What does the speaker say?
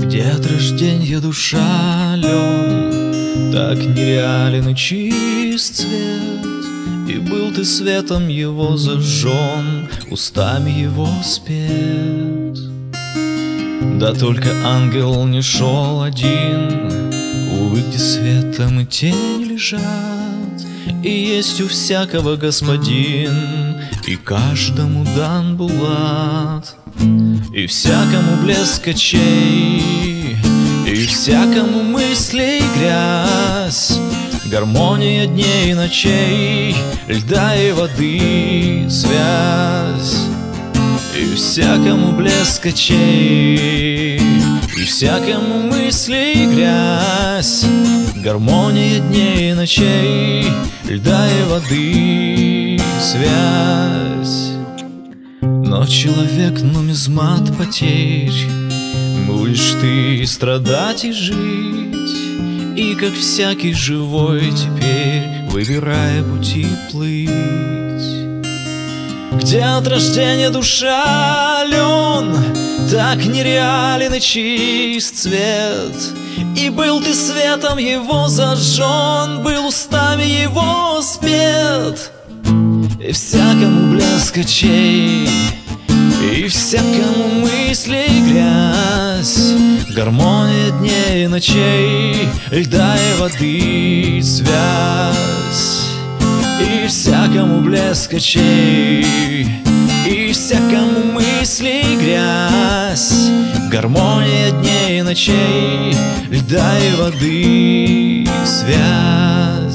Где от рождения душа лен, так нереален и чист цвет. И был ты светом его зажжен, устами его спет. Да только ангел не шел один, увы, где светом и тень лежат. И есть у всякого господин, и каждому дан булат. И всякому блеск очей, и всякому мыслей грязь, гармония дней и ночей, льда и воды связь. И всякому блеск очей, и всякому мыслей грязь, гармония дней и ночей, льда и воды связь. Но человек нумизмат потерь, будешь ты страдать и жить. И как всякий живой теперь, выбирая пути, плыть. Где от рождения душа лен, так нереален и чист цвет. И был ты светом его зажжен, был устами его спет. И всякому блеск очей, и всякому мыслей грязь, гармония дней и ночей, льда и воды связь. И всякому блеск очей, и всякому мыслей грязь, гармония дней и ночей, льда и воды связь.